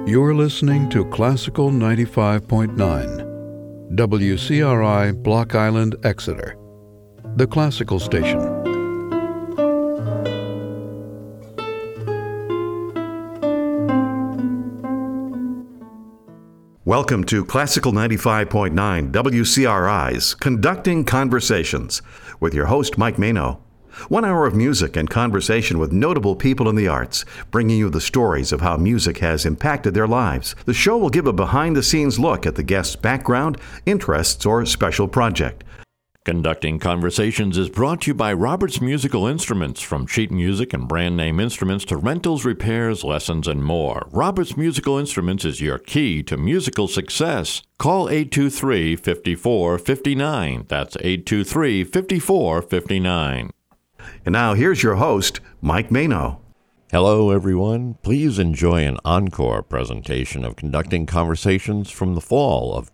You're listening to Classical 95.9, WCRI Block Island, Exeter, the classical station. Welcome to Classical 95.9 WCRI's Conducting Conversations with your host, Mike Mano. 1 hour of music and conversation with notable people in the arts, bringing you the stories of how music has impacted their lives. The show will give a behind-the-scenes look at the guest's background, interests, or special project. Conducting Conversations is brought to you by Roberts Musical Instruments, from sheet music and brand name instruments to rentals, repairs, lessons, and more. Roberts Musical Instruments is your key to musical success. Call 823-5459. That's 823-5459. And now here's your host, Mike Mano. Hello, everyone. Please enjoy an encore presentation of Conducting Conversations from the fall of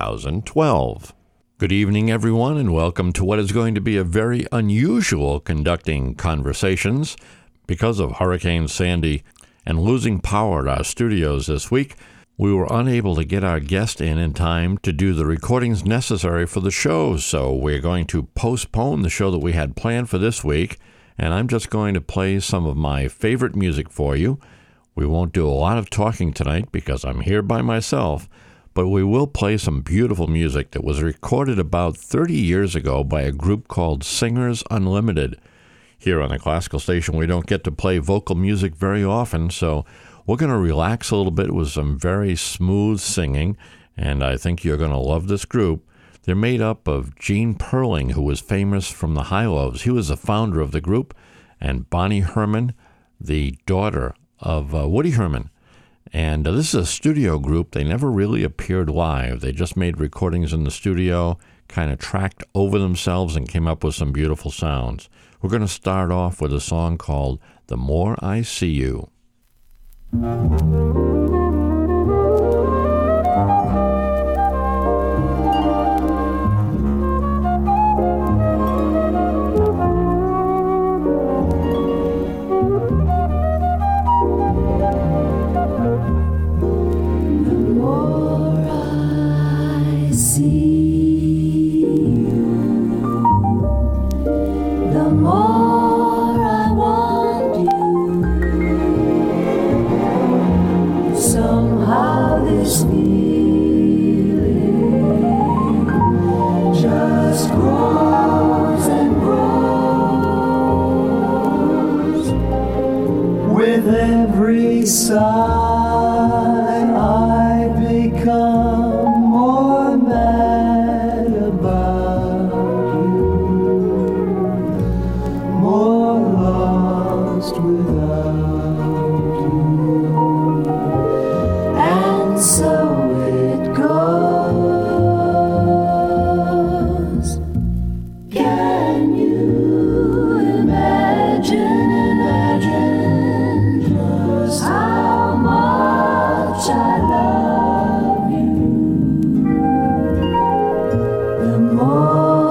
2012. Good evening, everyone, and welcome to what is going to be a very unusual Conducting Conversations. Because of Hurricane Sandy and losing power at our studios this week, we were unable to get our guest in time to do the recordings necessary for the show, so we're going to postpone the show that we had planned for this week, and I'm just going to play some of my favorite music for you. We won't do a lot of talking tonight because I'm here by myself, but we will play some beautiful music that was recorded about 30 years ago by a group called Singers Unlimited. Here on the classical station, we don't get to play vocal music very often, so we're going to relax a little bit with some very smooth singing, and I think you're going to love this group. They're made up of Gene Perling, who was famous from the High Lows. He was the founder of the group, and Bonnie Herman, the daughter of Woody Herman. And this is a studio group. They never really appeared live. They just made recordings in the studio, kind of tracked over themselves and came up with some beautiful sounds. We're going to start off with a song called The More I See You.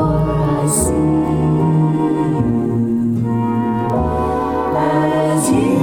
As you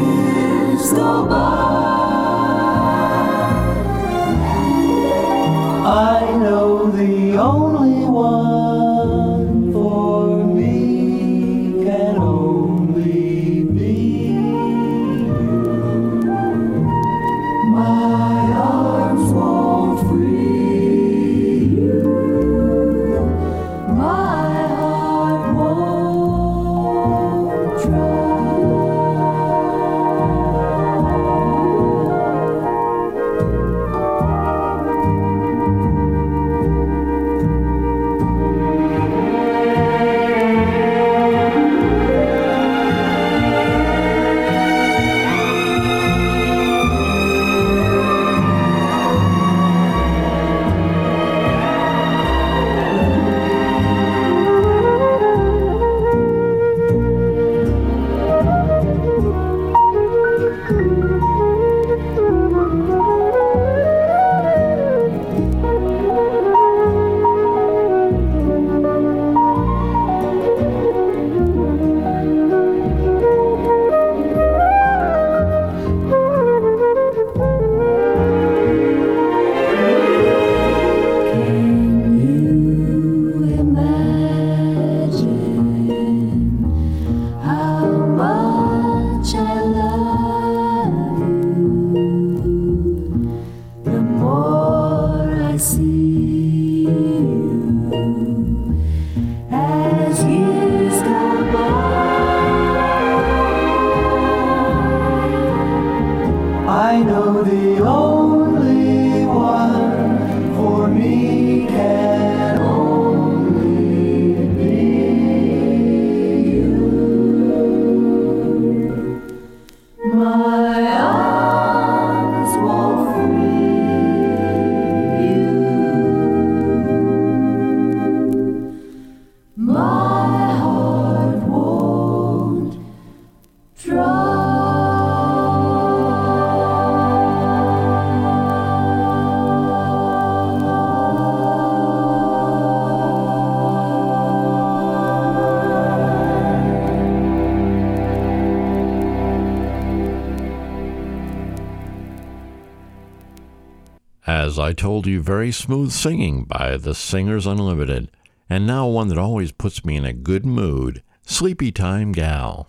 As I told you, very smooth singing by the Singers Unlimited. And now one that always puts me in a good mood, Sleepy Time Gal.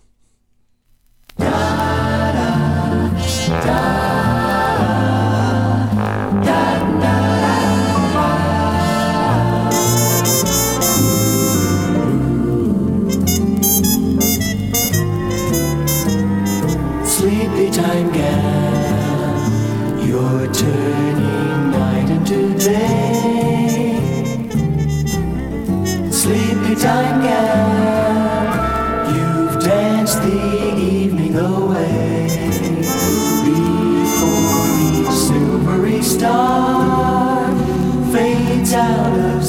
Sleepy time gal, you're turning night into day. Sleepy time gal, you've danced the evening away. Before each silvery star fades out of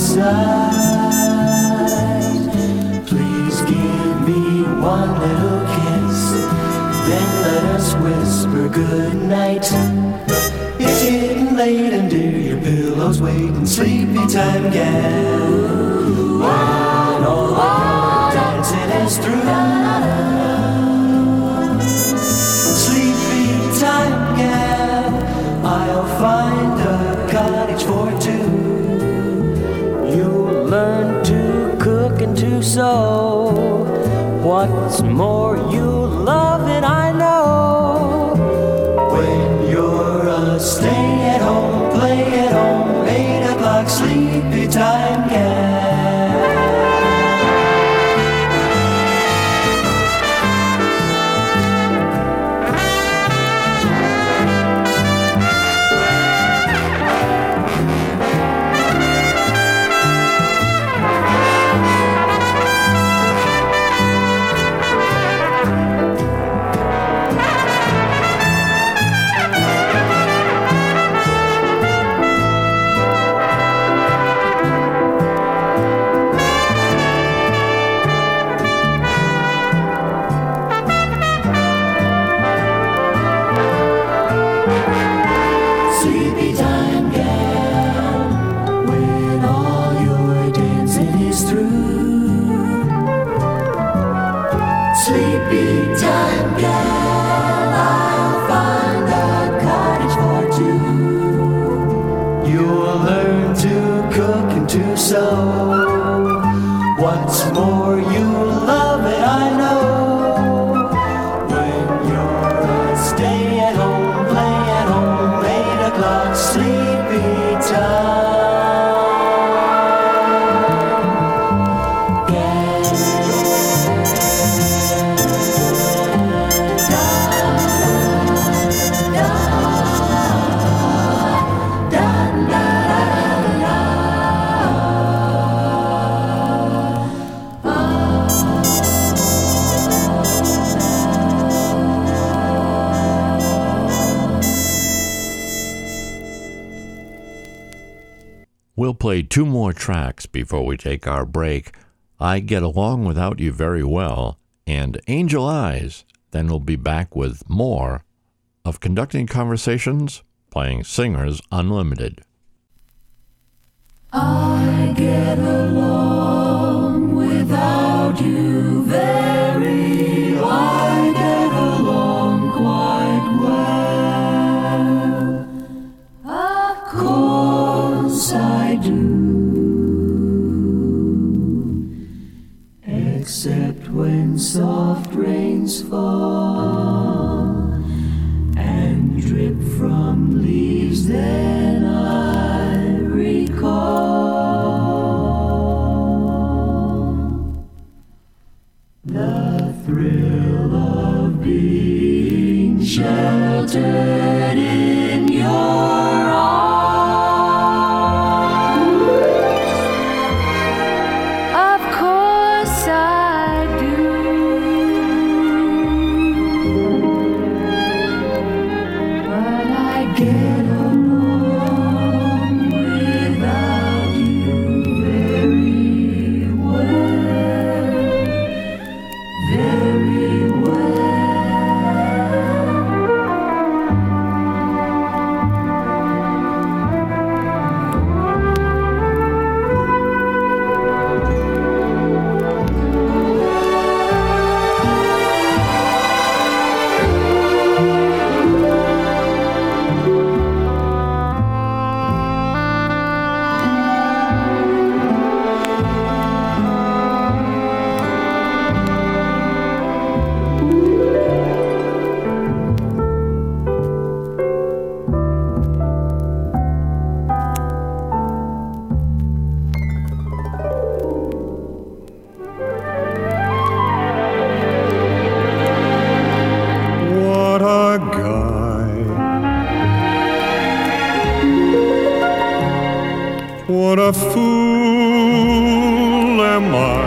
sight, please give me one little kiss, then let us whisper goodnight. It's getting late and dear, your pillow's waiting. Sleepy time gal, when all our dancing is through. Sleepy time gal, I'll find a cottage for two. You'll learn to cook and to sew. What's more, you'll love it, I know. When you're a stay-at-home, play-at-home, 8 o'clock sleepy time gal. What's more, you'll love it, I know. When you're a stay-at-home, play-at-home, 8 o'clock sleepy time We'll play 2 more tracks before we take our break. I Get Along Without You Very Well and Angel Eyes. Then we'll be back with more of Conducting Conversations, playing Singers Unlimited. I get along without you very well. I get along quite well. Of course I do. Except when soft rains fall and drip from leaves, then I recall the thrill of being sheltered in your arms. Of course I do. What a fool am I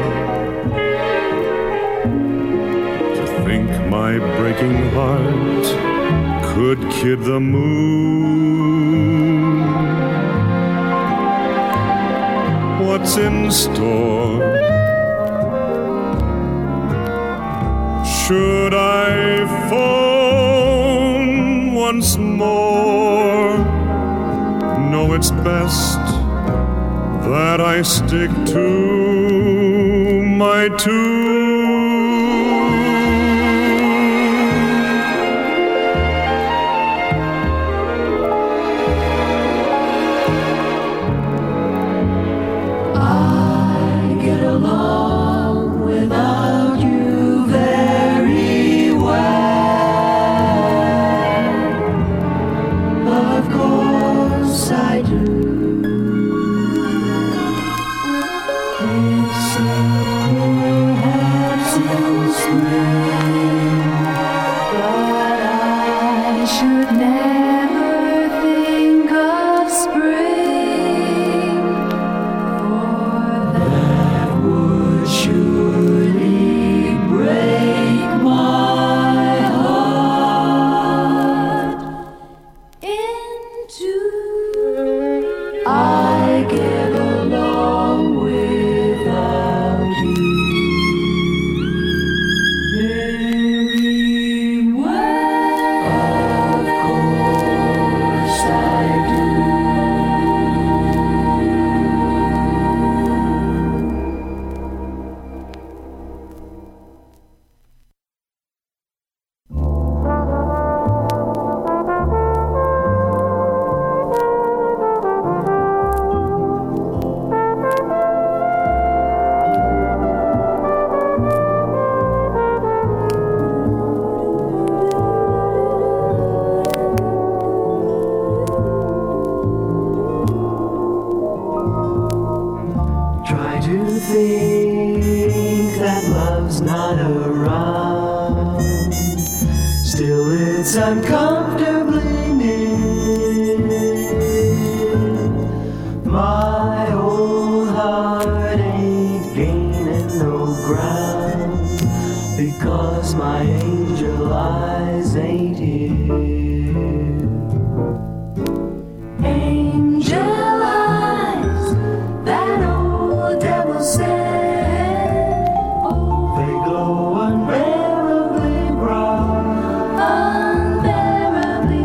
to think my breaking heart could kid the moon. What's in store? Should I phone once more? No, it's best that I stick to my tune. I get along without you very well. Of course I do. Perhaps in spring, but I should never think of spring, for that would surely break my heart in two. I get along without you very well. Of course I do. Try to think that love's not around. Still it's uncomfortably near. My old heart ain't gaining no ground, because my angel eyes ain't here. Angel eyes, that old devil said, they glow unbearably bright, unbearably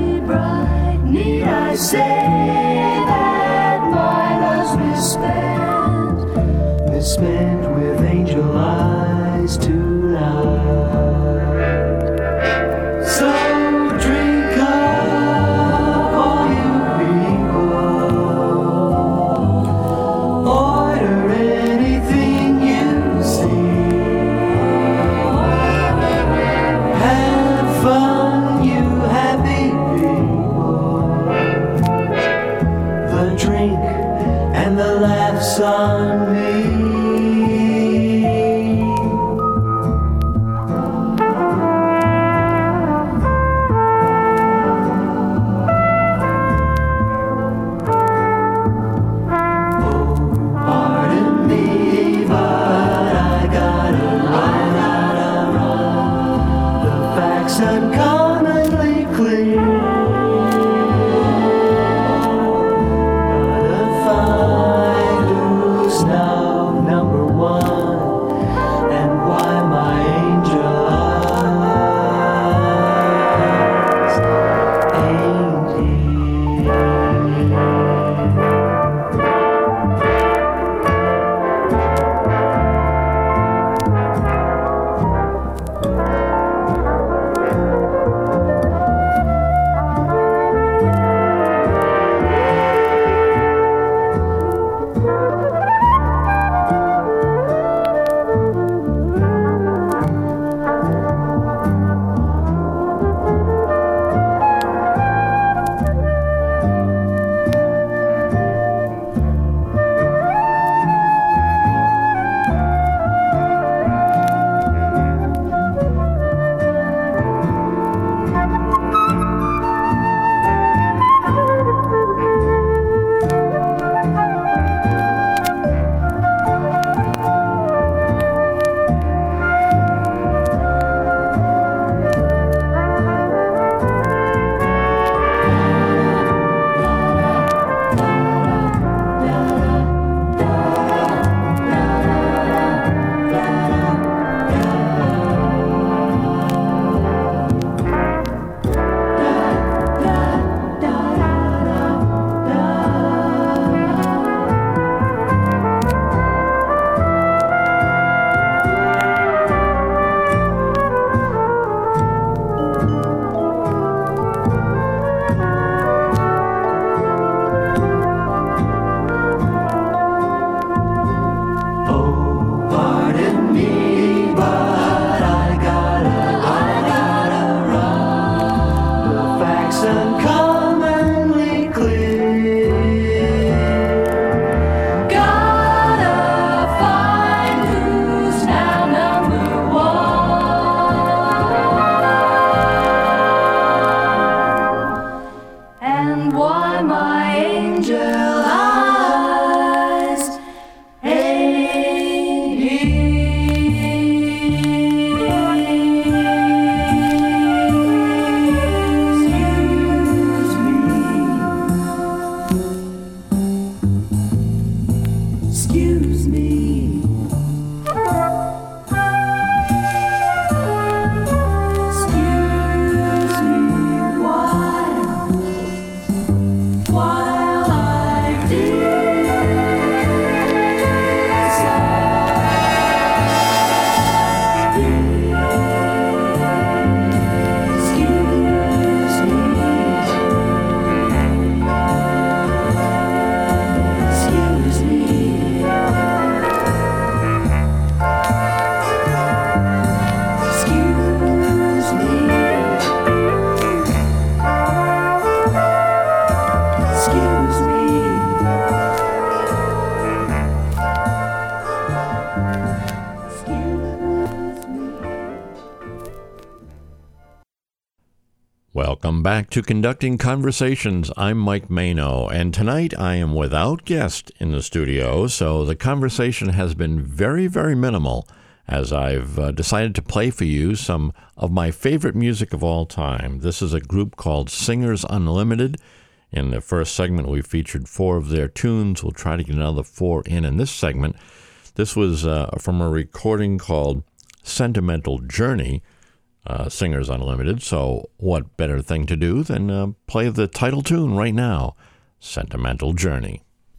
Welcome back to Conducting Conversations. I'm Mike Mano, and tonight I am without guest in the studio, so the conversation has been very, very minimal as I've decided to play for you some of my favorite music of all time. This is a group called Singers Unlimited. In the first segment, we featured 4 of their tunes. We'll try to get another 4 in this segment. This was from a recording called Sentimental Journey, Singers Unlimited. So what better thing to do than play the title tune right now, Sentimental Journey.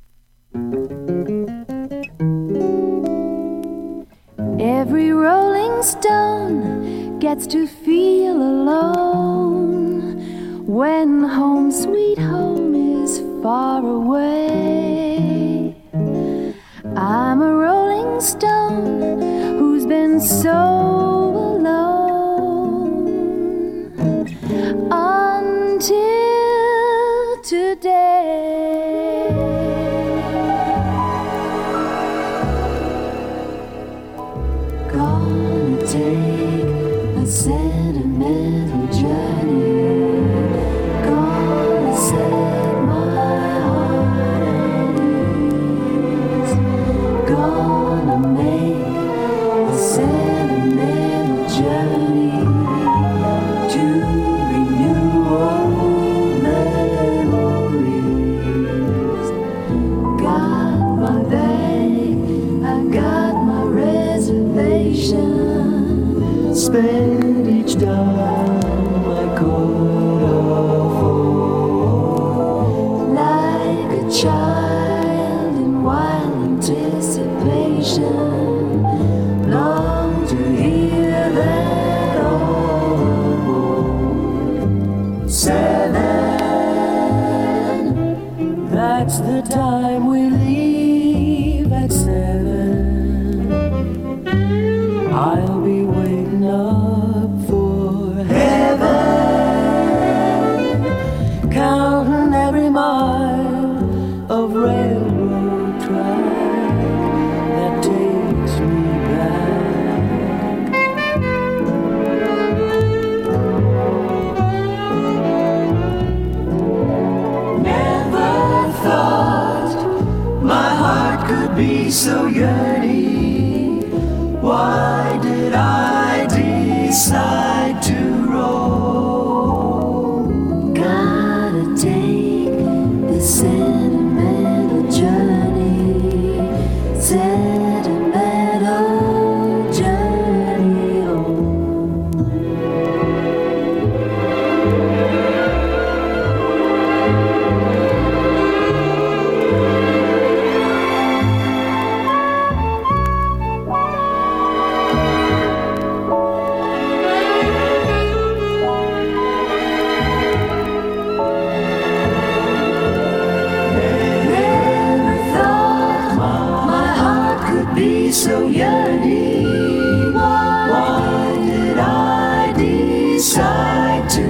Every rolling stone gets to feel alone when home sweet home is far away. I'm a rolling stone who's been so alone until today. Gonna take a sentimental journey, gonna set my heart at ease, gonna make a sentimental journey to renew old memories. Got my bag, I got my reservation. Spend each dime I could afford, like a child in wild anticipation. Long to hear that all aboard. 7, that's the time we leave at 7. I'll be waiting up for heaven, counting every mile of railroad track that takes me back. Never thought my heart could be so yearning. Why did I decide to roll? Gotta take this sentimental journey, sentimental journey home. So yearning, why did I decide to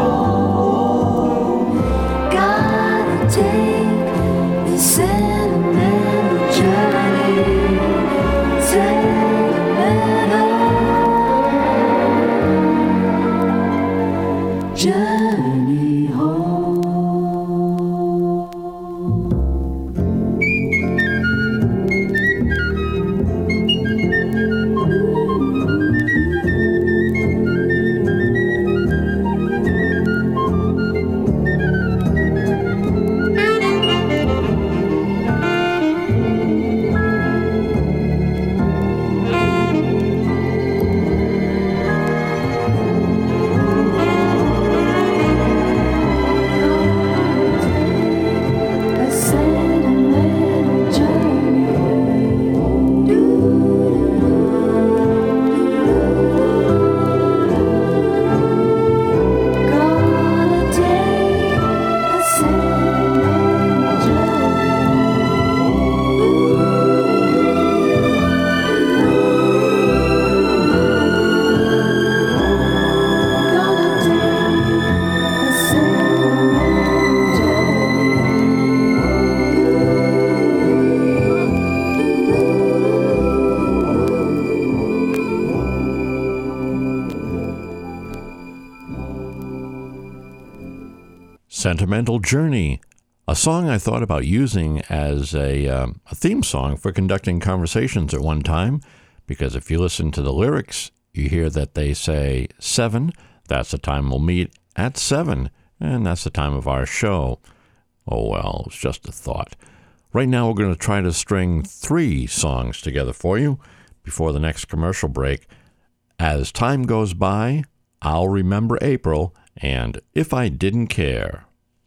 roll? Gotta take this sentimental journey, sentimental journey home. Sentimental Journey, a song I thought about using as a theme song for conducting conversations at one time, because if you listen to the lyrics, you hear that they say 7, that's the time we'll meet at 7, and that's the time of our show. Oh well, it's just a thought. Right now we're going to try to string 3 songs together for you before the next commercial break. As Time Goes By, I'll Remember April, and If I Didn't Care.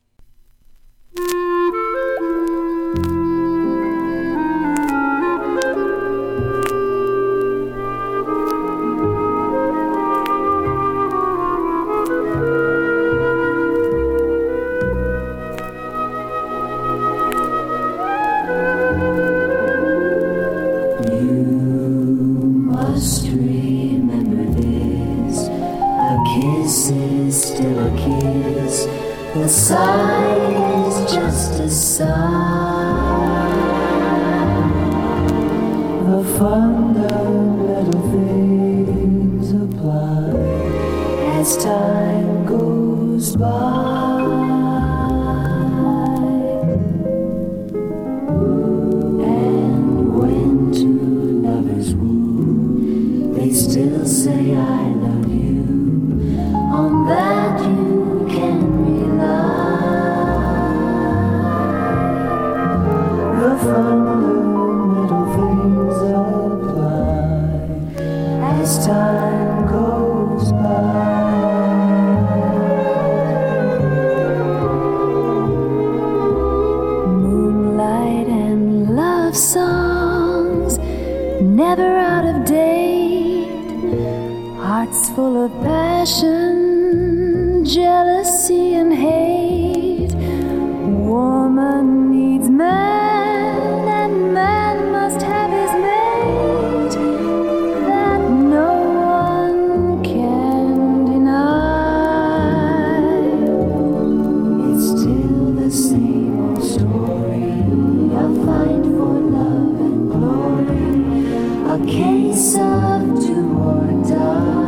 The sigh is just a sigh. The fundamental things apply as time goes by. And when two lovers woo, they still say I love you. On that you can the fundamental things apply as time goes by. Moonlight and love songs, never out of date. Hearts full of passion, jealousy and hate. Woman needs man, and man must have his mate. That no one can deny. It's still the same old story, a fight for love and glory, a case of do or die.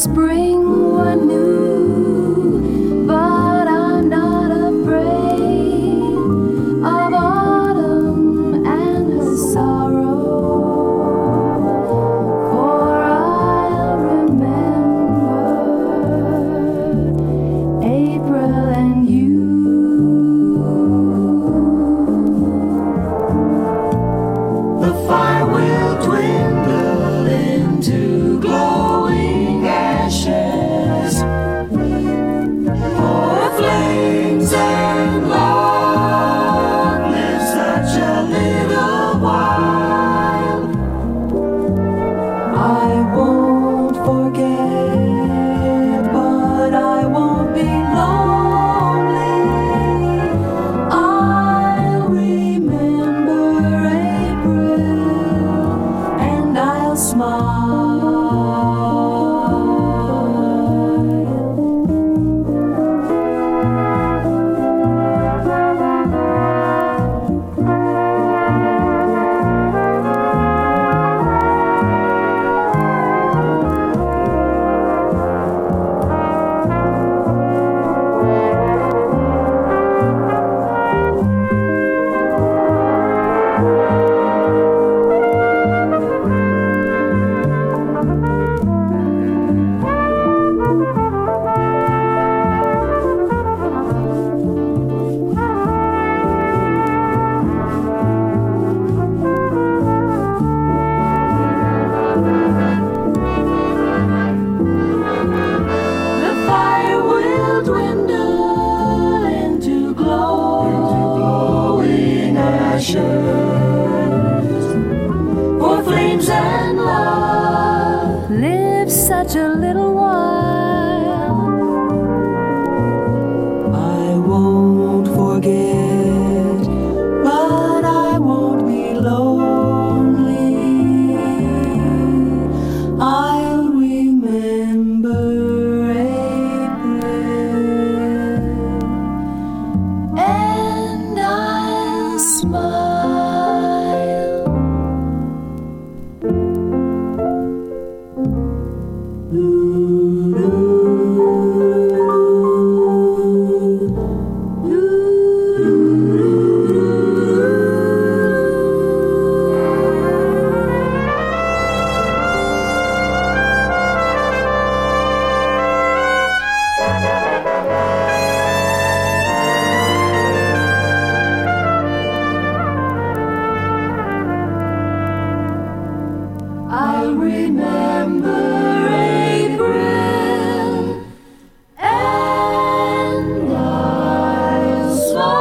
spring were new, but I'm not afraid of autumn and her sorrow, for I'll remember April and you. The fire will dwindle into glowing ashes, for flames and love live such a little while. I won't forget, but I won't be lonely. I'll remember April, and I'll smile. The fire will dwindle into glowing ashes, for flames and love Live such a little while. I won't forget, but I won't be lonely. I'll remember April, and I'll smile. I'll remember April, and I'll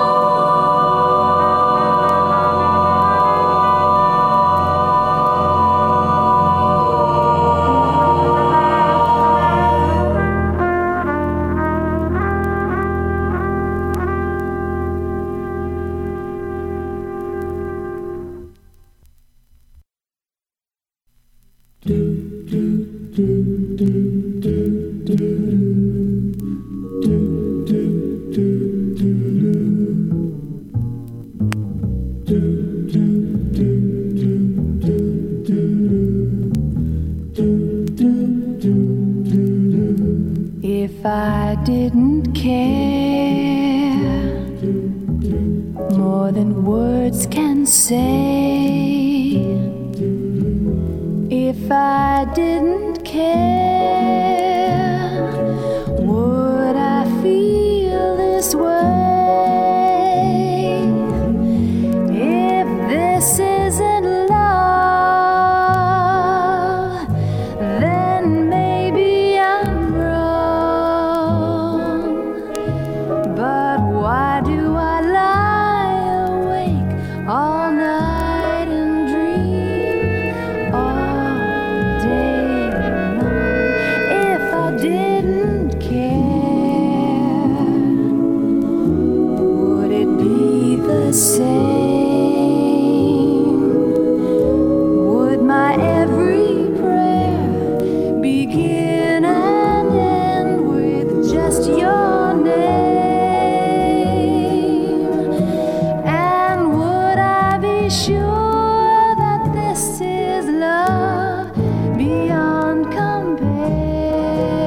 If I didn't care more than words can say, if I didn't care, would I feel this way? If this isn't love, then maybe I'm wrong. But why do I lie awake all night and dream all day long? If I didn't care, would it be the same? Would my every prayer begin and end with just your name? And would I be sure that this is love beyond compare?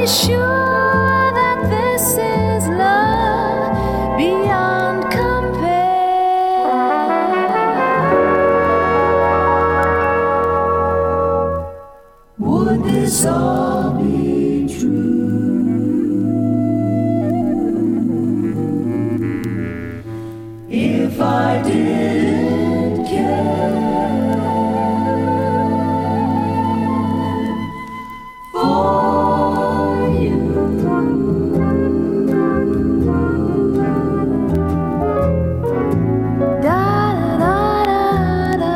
sure that this is love beyond compare. Would this all be true if I didn't care for you? Da da da da.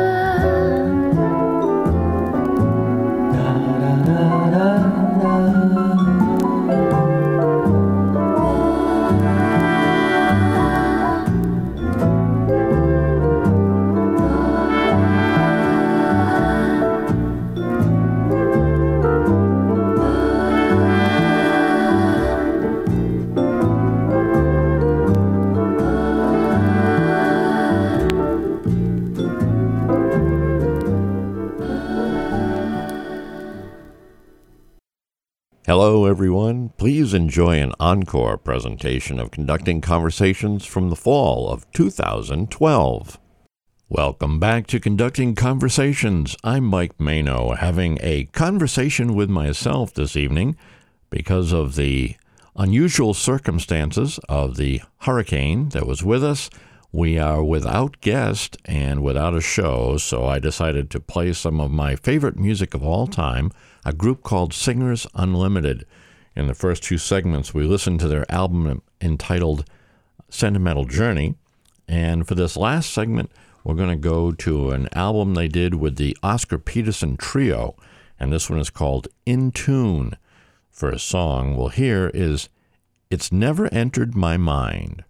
Hello, everyone. Please enjoy an encore presentation of Conducting Conversations from the fall of 2012. Welcome back to Conducting Conversations. I'm Mike Mano, having a conversation with myself this evening because of the unusual circumstances of the hurricane that was with us. We are without guest and without a show, so I decided to play some of my favorite music of all time, a group called Singers Unlimited. In the first two segments, we listened to their album entitled Sentimental Journey. And for this last segment, we're going to go to an album they did with the Oscar Peterson Trio, and this one is called In Tune. For a song we'll hear is It's Never Entered My Mind.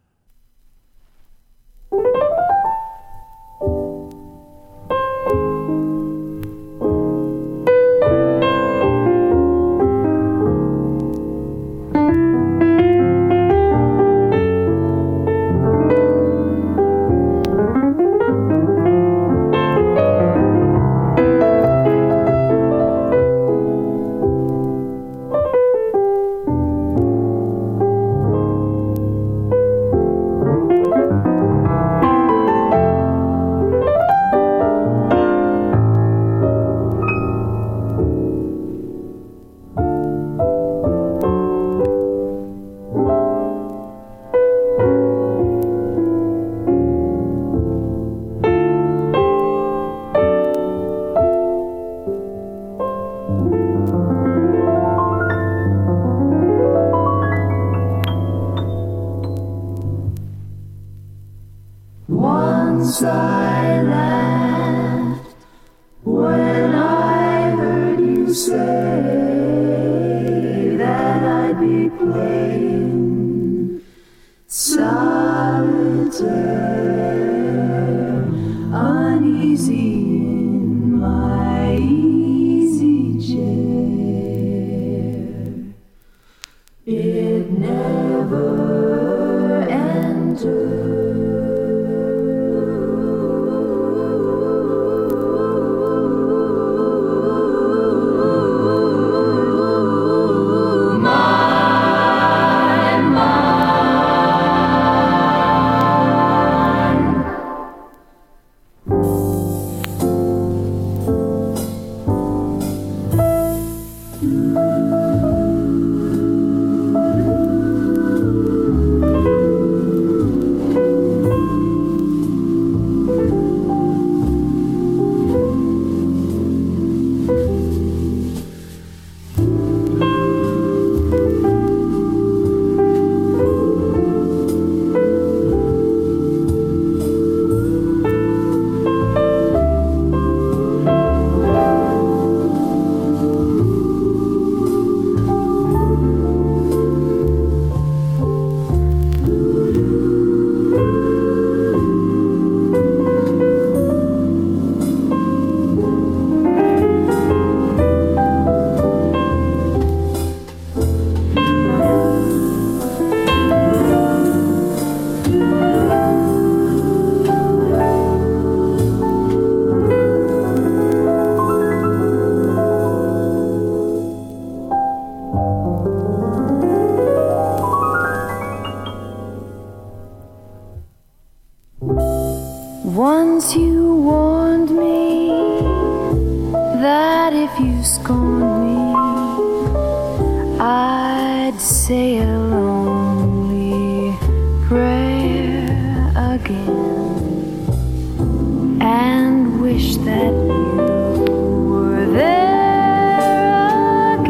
Once I laughed when I heard you say that I'd be playing solitaire, uneasy in my easy chair. It never entered Once you warned me that if you scorned me, I'd say a lonely prayer again and wish that you were there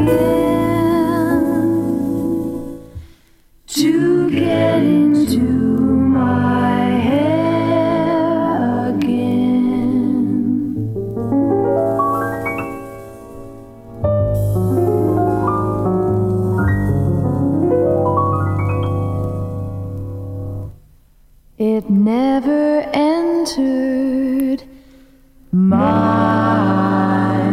again to get into my hair again. It never entered my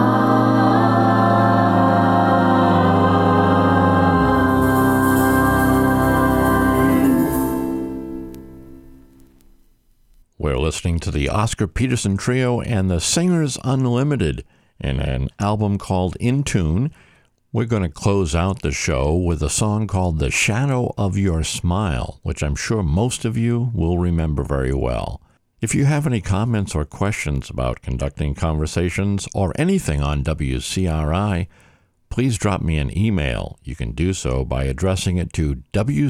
mind. We're listening to the Oscar Peterson Trio and the Singers Unlimited in an album called In Tune. We're going to close out the show with a song called The Shadow of Your Smile, which I'm sure most of you will remember very well. If you have any comments or questions about conducting conversations or anything on WCRI, please drop me an email. You can do so by addressing it to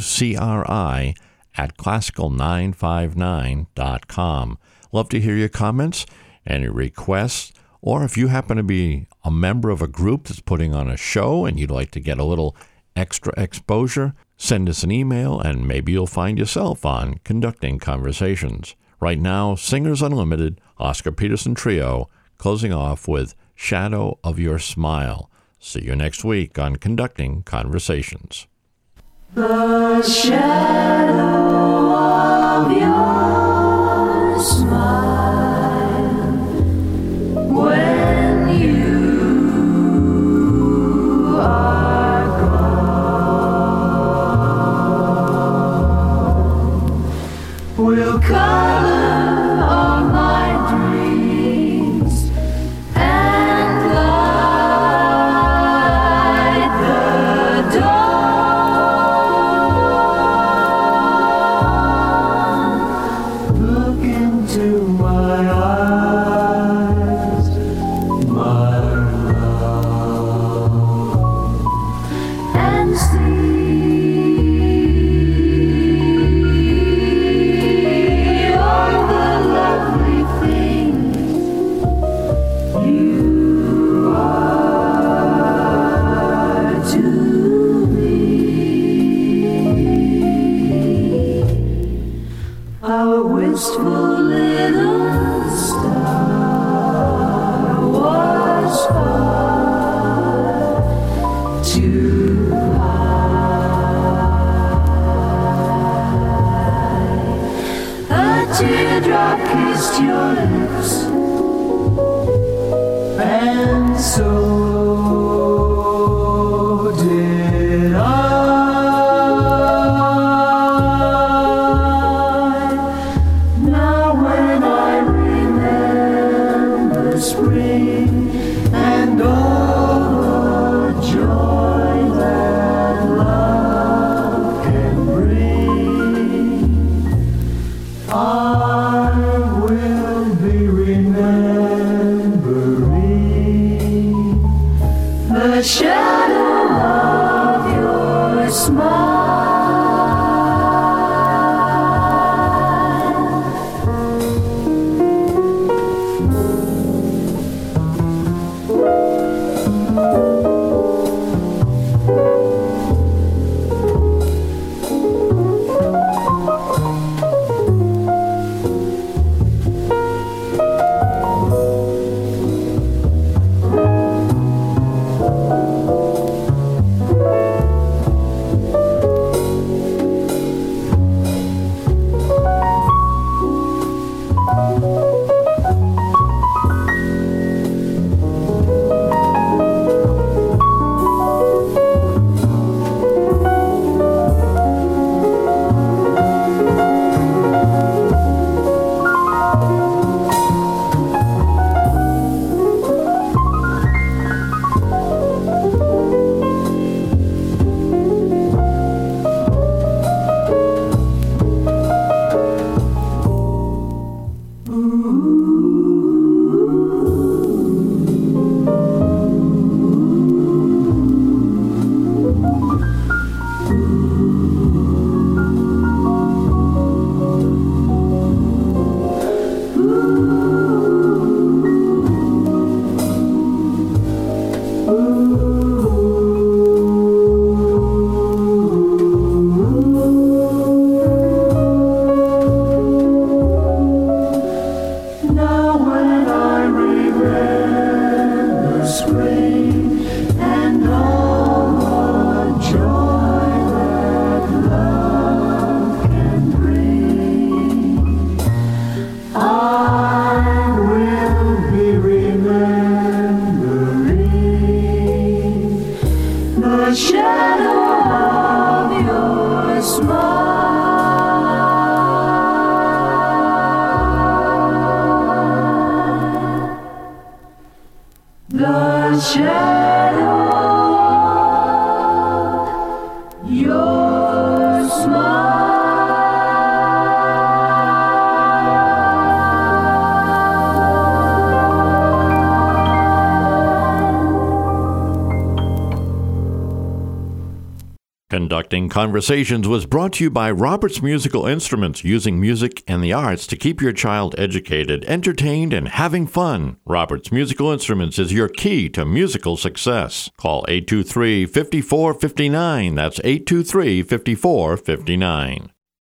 wcri@classical959.com. Love to hear your comments, any requests, or if you happen to be a member of a group that's putting on a show and you'd like to get a little extra exposure, send us an email and maybe you'll find yourself on Conducting Conversations. Right now, Singers Unlimited, Oscar Peterson Trio, closing off with Shadow of Your Smile. See you next week on Conducting Conversations. The shadow of your smile when you are gone will color all my dreams and light the dawn. Look into my eyes, my love, and see all the lovely things you are to me. Our wistful little star was far too high. A teardrop kissed your lips, and so did I. Now when I remember spring and all the joy that love can bring, I will be remembering the shadow of your smile. shadow of your smile, the shadow of your smile. Conducting Conversations was brought to you by Roberts Musical Instruments, using music and the arts to keep your child educated, entertained, and having fun. Roberts Musical Instruments is your key to musical success. Call 823-5459. That's 823-5459.